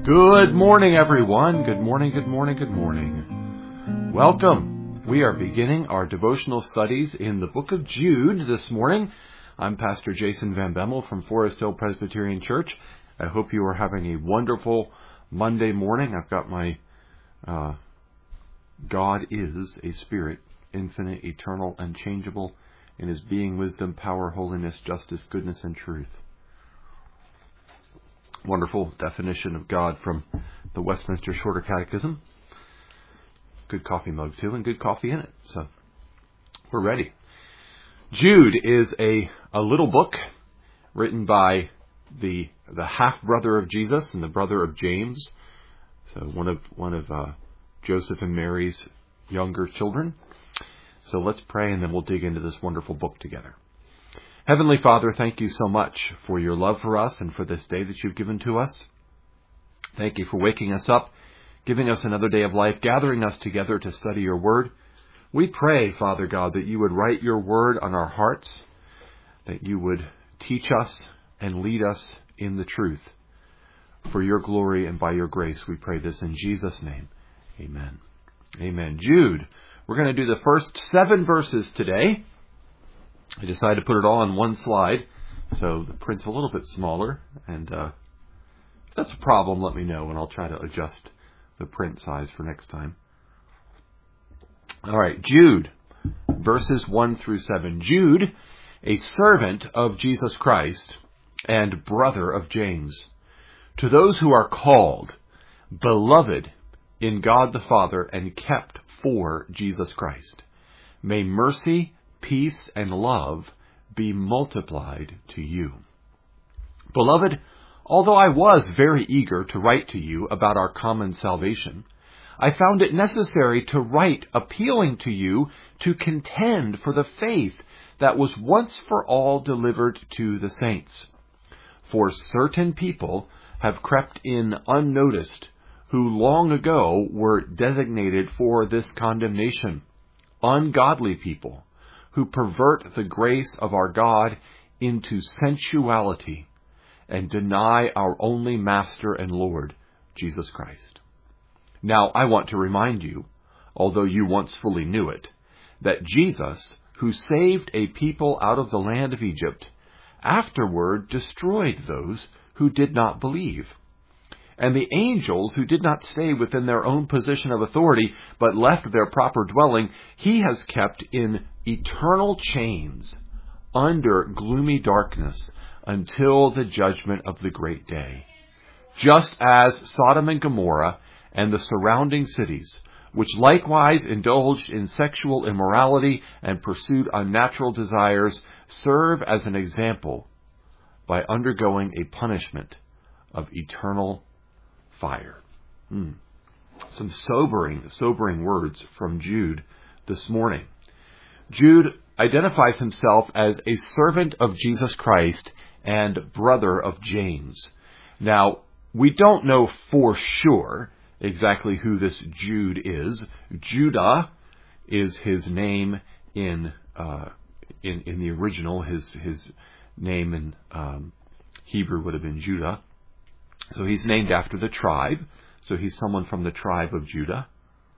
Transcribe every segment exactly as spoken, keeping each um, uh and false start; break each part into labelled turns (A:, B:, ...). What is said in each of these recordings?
A: Good morning, everyone. Good morning, good morning, good morning. Welcome. We are beginning our devotional studies in the book of Jude this morning. I'm Pastor Jason Van Bemmel from Forest Hill Presbyterian Church. I hope you are having a wonderful Monday morning. I've got my uh, God is a spirit, infinite, eternal, unchangeable, in his being, wisdom, power, holiness, justice, goodness, and truth. Wonderful definition of God from the Westminster Shorter Catechism. Good coffee mug too, and good coffee in it. So we're ready. Jude is a, a little book written by the the half brother of Jesus and the brother of James. So one of one of uh, Joseph and Mary's younger children. So let's pray, and then we'll dig into this wonderful book together. Heavenly Father, thank you so much for your love for us and for this day that you've given to us. Thank you for waking us up, giving us another day of life, gathering us together to study your word. We pray, Father God, that you would write your word on our hearts, that you would teach us and lead us in the truth. For your glory and by your grace, we pray this in Jesus' name. Amen. Amen. Jude, we're going to do the first seven verses today. I decided to put it all on one slide, so the print's a little bit smaller, and uh, if that's a problem, let me know, and I'll try to adjust the print size for next time. All right, Jude, verses one through seven. Jude, a servant of Jesus Christ and brother of James, to those who are called, beloved in God the Father, and kept for Jesus Christ, may mercy, peace, and love be multiplied to you. Beloved, although I was very eager to write to you about our common salvation, I found it necessary to write appealing to you to contend for the faith that was once for all delivered to the saints. For certain people have crept in unnoticed, who long ago were designated for this condemnation, ungodly people, who pervert the grace of our God into sensuality and deny our only Master and Lord, Jesus Christ. Now, I want to remind you, although you once fully knew it, that Jesus, who saved a people out of the land of Egypt, afterward destroyed those who did not believe. And the angels who did not stay within their own position of authority, but left their proper dwelling, he has kept in eternal chains under gloomy darkness until the judgment of the great day. Just as Sodom and Gomorrah and the surrounding cities, which likewise indulged in sexual immorality and pursued unnatural desires, serve as an example by undergoing a punishment of eternal fire. Hmm. Some sobering, sobering words from Jude this morning. Jude identifies himself as a servant of Jesus Christ and brother of James. Now, we don't know for sure exactly who this Jude is. Judah is his name in uh, in, in the original. His his name in um, Hebrew would have been Judah. So he's named after the tribe. So he's someone from the tribe of Judah.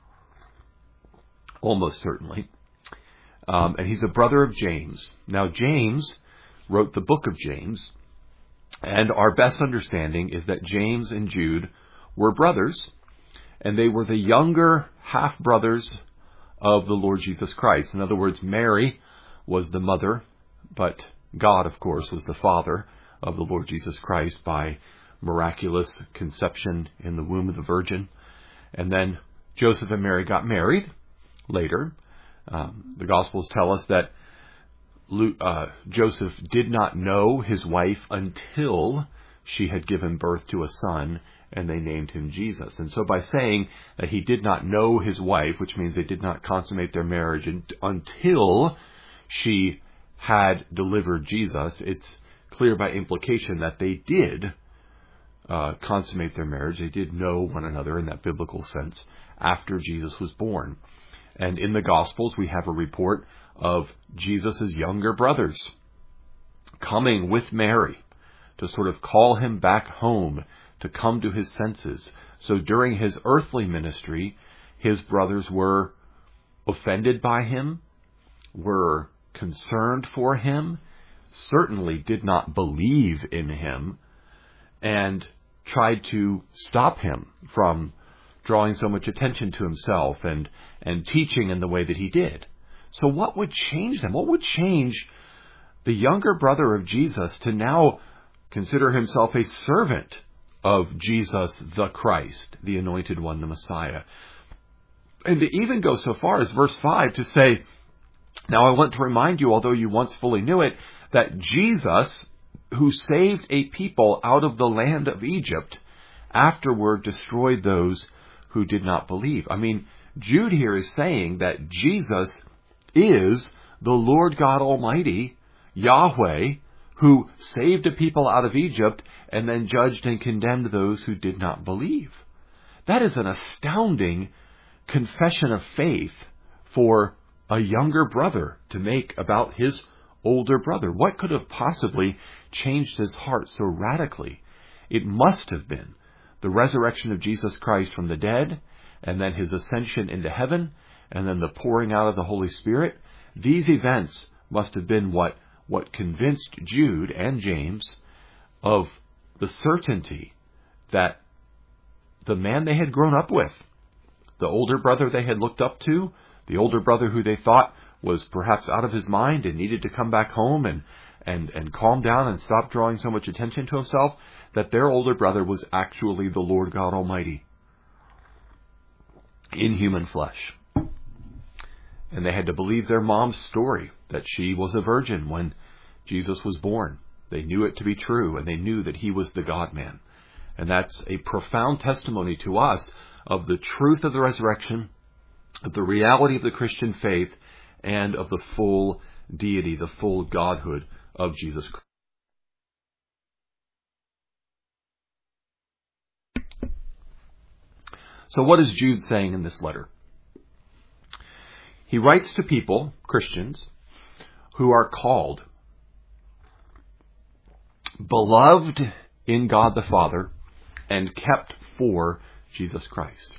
A: Almost certainly. Um, and he's a brother of James. Now, James wrote the book of James. And our best understanding is that James and Jude were brothers. And they were the younger half-brothers of the Lord Jesus Christ. In other words, Mary was the mother. But God, of course, was the father of the Lord Jesus Christ by miraculous conception in the womb of the Virgin. And then Joseph and Mary got married later. Um, the Gospels tell us that Luke, uh, Joseph did not know his wife until she had given birth to a son, and they named him Jesus. And so by saying that he did not know his wife, which means they did not consummate their marriage until she had delivered Jesus, it's clear by implication that they did Uh, consummate their marriage. They did know one another in that biblical sense after Jesus was born. And in the Gospels, we have a report of Jesus' younger brothers coming with Mary to sort of call him back home to come to his senses. So during his earthly ministry, his brothers were offended by him, were concerned for him, certainly did not believe in him, and tried to stop him from drawing so much attention to himself and, and teaching in the way that he did. So what would change them? What would change the younger brother of Jesus to now consider himself a servant of Jesus the Christ, the Anointed One, the Messiah? And to even go so far as verse five to say, now I want to remind you, although you once fully knew it, that Jesus, who saved a people out of the land of Egypt, afterward destroyed those who did not believe. I mean, Jude here is saying that Jesus is the Lord God Almighty, Yahweh, who saved a people out of Egypt and then judged and condemned those who did not believe. That is an astounding confession of faith for a younger brother to make about his older brother. What could have possibly changed his heart so radically? It must have been the resurrection of Jesus Christ from the dead, and then his ascension into heaven, and then the pouring out of the Holy Spirit. These events must have been what, what convinced Jude and James of the certainty that the man they had grown up with, the older brother they had looked up to, the older brother who they thought was perhaps out of his mind and needed to come back home and, and, and calm down and stop drawing so much attention to himself, that their older brother was actually the Lord God Almighty in human flesh. And they had to believe their mom's story, that she was a virgin when Jesus was born. They knew it to be true, and they knew that he was the God-man. And that's a profound testimony to us of the truth of the resurrection, of the reality of the Christian faith, and of the full deity, the full godhood of Jesus Christ. So what is Jude saying in this letter? He writes to people, Christians, who are called, beloved in God the Father, and kept for Jesus Christ.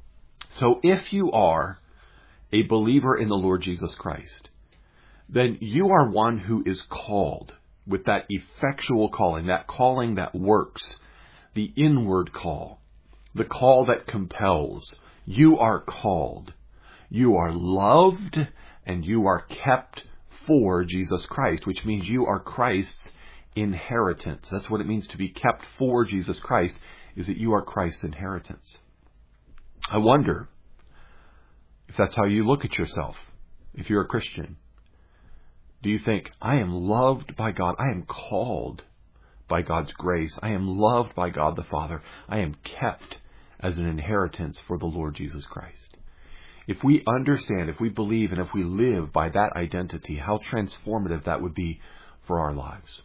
A: So if you are a believer in the Lord Jesus Christ, then you are one who is called with that effectual calling, that calling that works, the inward call, the call that compels. You are called. You are loved, and you are kept for Jesus Christ, which means you are Christ's inheritance. That's what it means to be kept for Jesus Christ, is that you are Christ's inheritance. I wonder if that's how you look at yourself, if you're a Christian. Do you think, I am loved by God, I am called by God's grace, I am loved by God the Father, I am kept as an inheritance for the Lord Jesus Christ? If we understand, if we believe, and if we live by that identity, how transformative that would be for our lives.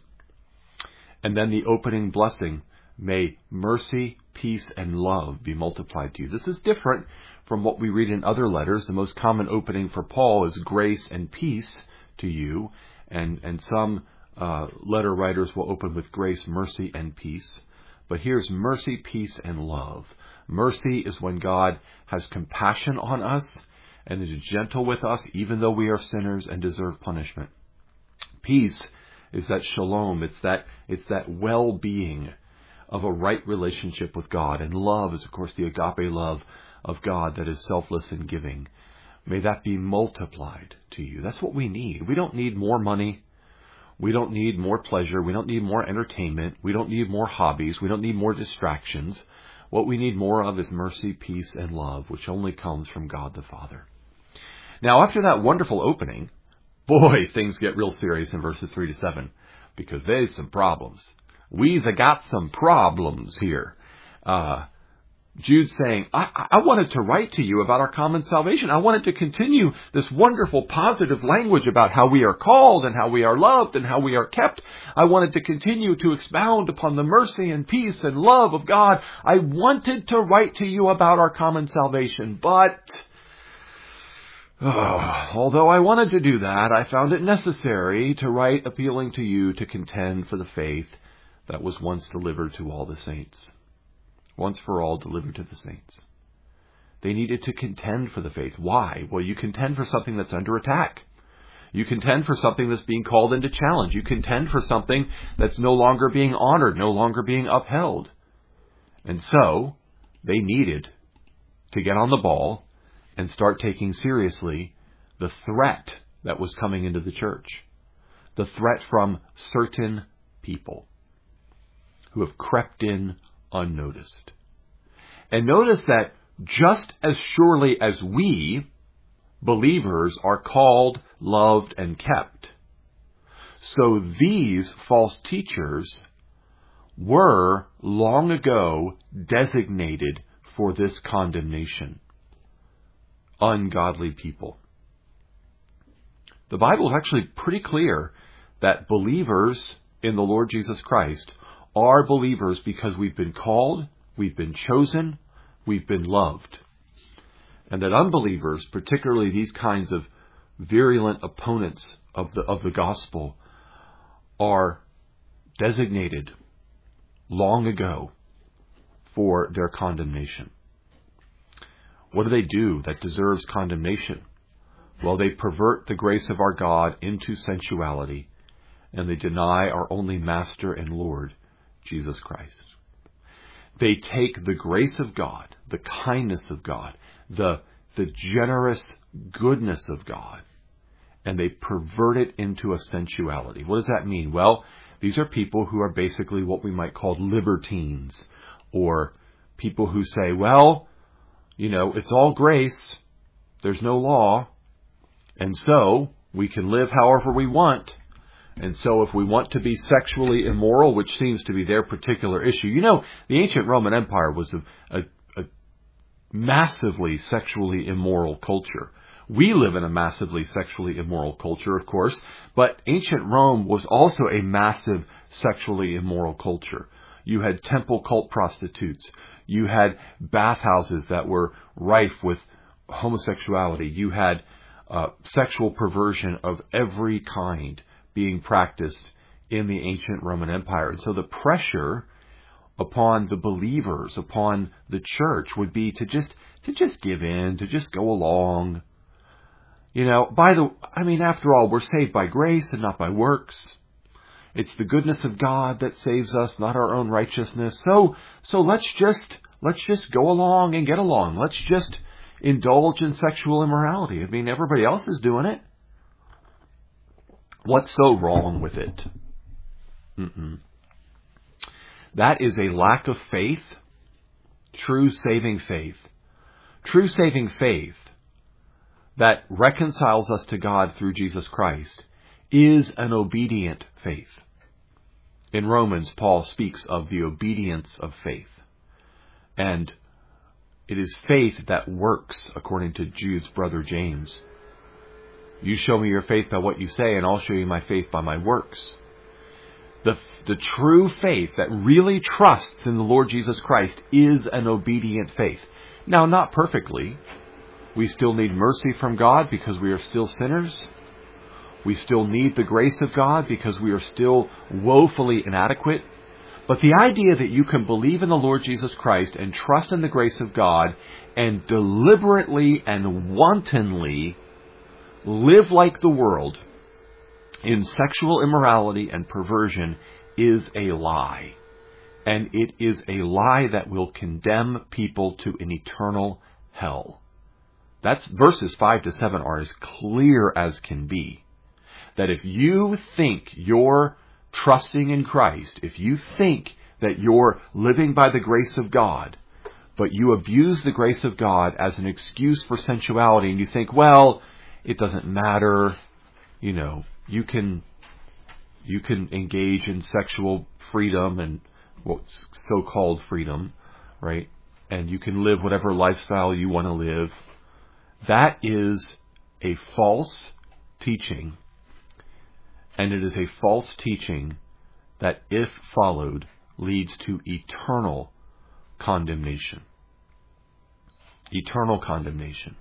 A: And then the opening blessing, may mercy, peace, and love be multiplied to you. This is different from what we read in other letters. The most common opening for Paul is grace and peace to you, and, and some uh, letter writers will open with grace, mercy, and peace. But here's mercy, peace, and love. Mercy is when God has compassion on us and is gentle with us, even though we are sinners and deserve punishment. Peace is that shalom. It's that, it's that well-being of a right relationship with God. And love is, of course, the agape love of God that is selfless and giving. May that be multiplied to you. That's what we need. We don't need more money. We don't need more pleasure. We don't need more entertainment. We don't need more hobbies. We don't need more distractions. What we need more of is mercy, peace, and love, which only comes from God the Father. Now, after that wonderful opening, boy, things get real serious in verses three to seven, because there's some problems. We've got some problems here. Uh, Jude's saying, I, I wanted to write to you about our common salvation. I wanted to continue this wonderful positive language about how we are called and how we are loved and how we are kept. I wanted to continue to expound upon the mercy and peace and love of God. I wanted to write to you about our common salvation, but oh, although I wanted to do that, I found it necessary to write appealing to you to contend for the faith that was once delivered to all the saints. once for all delivered to the saints. They needed to contend for the faith. Why? Well, you contend for something that's under attack. You contend for something that's being called into challenge. You contend for something that's no longer being honored, no longer being upheld. And so, they needed to get on the ball and start taking seriously the threat that was coming into the church. The threat from certain people who have crept in unnoticed. And notice that just as surely as we, believers, are called, loved, and kept, so these false teachers were long ago designated for this condemnation. Ungodly people. The Bible is actually pretty clear that believers in the Lord Jesus Christ are believers because we've been called, we've been chosen, we've been loved. And that unbelievers, particularly these kinds of virulent opponents of the of the gospel, are designated long ago for their condemnation. What do they do that deserves condemnation? Well, they pervert the grace of our God into sensuality, and they deny our only Master and Lord, Jesus Christ. They take the grace of God, the kindness of God, the, the generous goodness of God, and they pervert it into a sensuality. What does that mean? Well, these are people who are basically what we might call libertines, or people who say, well, you know, it's all grace, there's no law, and so we can live however we want. And so if we want to be sexually immoral, which seems to be their particular issue, you know, the ancient Roman Empire was a, a, a massively sexually immoral culture. We live in a massively sexually immoral culture, of course, but ancient Rome was also a massive sexually immoral culture. You had temple cult prostitutes. You had bathhouses that were rife with homosexuality. You had uh, sexual perversion of every kind being practiced in the ancient Roman Empire. And so the pressure upon the believers, upon the church, would be to just to just give in, to just go along. You know, by the, I mean, after all, we're saved by grace and not by works. It's the goodness of God that saves us, not our own righteousness. So, so let's just, let's just go along and get along. Let's just indulge in sexual immorality. I mean, everybody else is doing it. What's so wrong with it? Mm-mm. That is a lack of faith, true saving faith. True saving faith that reconciles us to God through Jesus Christ is an obedient faith. In Romans, Paul speaks of the obedience of faith. And it is faith that works, according to Jude's brother James. You show me your faith by what you say, and I'll show you my faith by my works. The, the true faith that really trusts in the Lord Jesus Christ is an obedient faith. Now, not perfectly. We still need mercy from God because we are still sinners. We still need the grace of God because we are still woefully inadequate. But the idea that you can believe in the Lord Jesus Christ and trust in the grace of God and deliberately and wantonly live like the world in sexual immorality and perversion is a lie. And it is a lie that will condemn people to an eternal hell. That's verses five to seven are as clear as can be. That if you think you're trusting in Christ, if you think that you're living by the grace of God, but you abuse the grace of God as an excuse for sensuality, and you think, well, it doesn't matter, you know, you can you can engage in sexual freedom and what's so-called freedom, right? And you can live whatever lifestyle you want to live. That is a false teaching. And it is a false teaching that, if followed, leads to eternal condemnation. Eternal condemnation.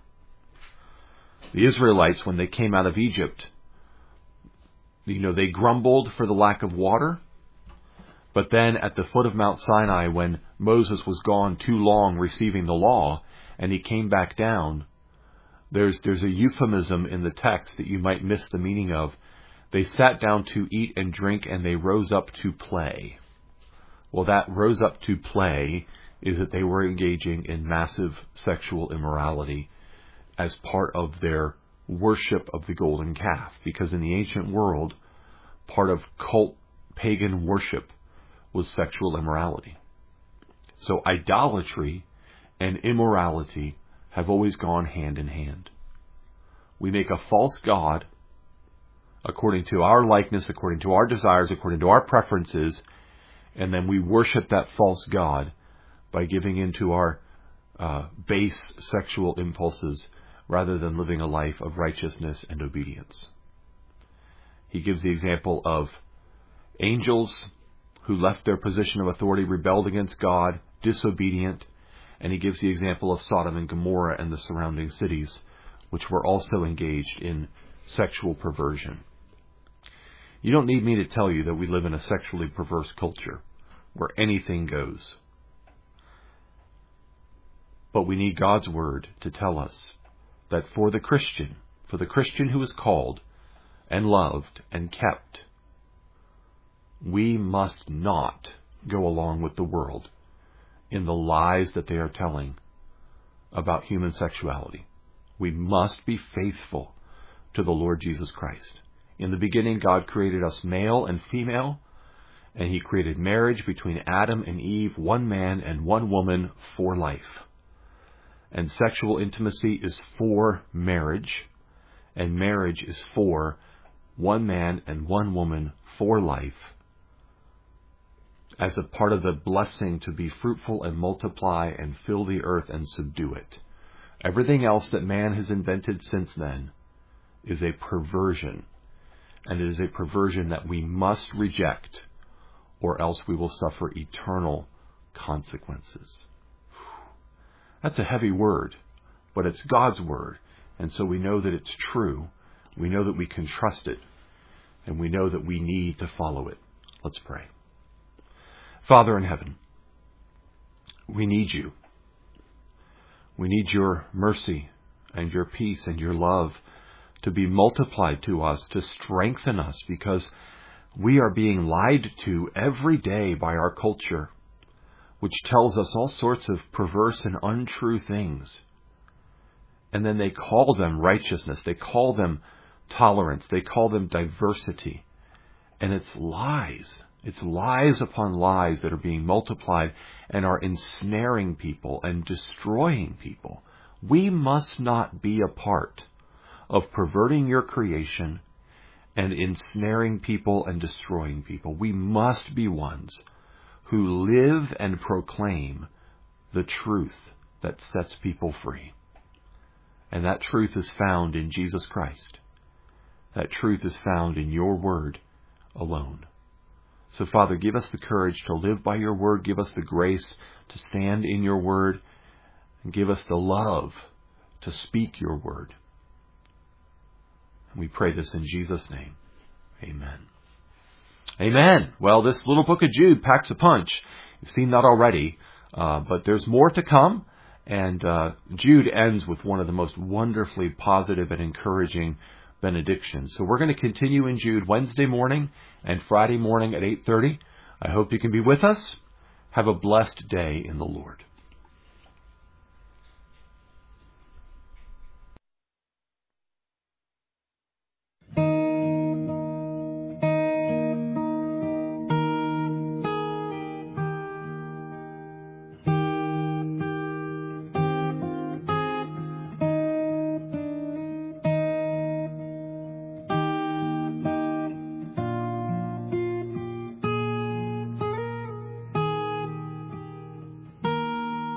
A: The Israelites, when they came out of Egypt, you know, they grumbled for the lack of water. But then at the foot of Mount Sinai, when Moses was gone too long receiving the law, and he came back down, there's there's a euphemism in the text that you might miss the meaning of. They sat down to eat and drink, and they rose up to play. Well, that rose up to play is that they were engaging in massive sexual immorality as part of their worship of the golden calf. Because in the ancient world, part of cult pagan worship was sexual immorality. So idolatry and immorality have always gone hand in hand. We make a false god according to our likeness, according to our desires, according to our preferences, and then we worship that false god by giving into our uh, base sexual impulses rather than living a life of righteousness and obedience. He gives the example of angels who left their position of authority, rebelled against God, disobedient, and he gives the example of Sodom and Gomorrah and the surrounding cities, which were also engaged in sexual perversion. You don't need me to tell you that we live in a sexually perverse culture where anything goes. But we need God's word to tell us that for the Christian, for the Christian who is called and loved and kept, we must not go along with the world in the lies that they are telling about human sexuality. We must be faithful to the Lord Jesus Christ. In the beginning, God created us male and female, and he created marriage between Adam and Eve, one man and one woman for life. And sexual intimacy is for marriage, and marriage is for one man and one woman for life, as a part of the blessing to be fruitful and multiply and fill the earth and subdue it. Everything else that man has invented since then is a perversion, and it is a perversion that we must reject, or else we will suffer eternal consequences. That's a heavy word, but it's God's word, and so we know that it's true. We know that we can trust it, and we know that we need to follow it. Let's pray. Father in heaven, we need you. We need your mercy and your peace and your love to be multiplied to us, to strengthen us, because we are being lied to every day by our culture, which tells us all sorts of perverse and untrue things. And then they call them righteousness. They call them tolerance. They call them diversity. And it's lies. It's lies upon lies that are being multiplied and are ensnaring people and destroying people. We must not be a part of perverting your creation and ensnaring people and destroying people. We must be ones who live and proclaim the truth that sets people free. And that truth is found in Jesus Christ. That truth is found in your word alone. So, Father, give us the courage to live by your word. Give us the grace to stand in your word. And give us the love to speak your word. And we pray this in Jesus' name. Amen. Amen. Well, this little book of Jude packs a punch. You've seen that already. Uh, but there's more to come. And uh, Jude ends with one of the most wonderfully positive and encouraging benedictions. So we're going to continue in Jude Wednesday morning and Friday morning at eight thirty. I hope you can be with us. Have a blessed day in the Lord.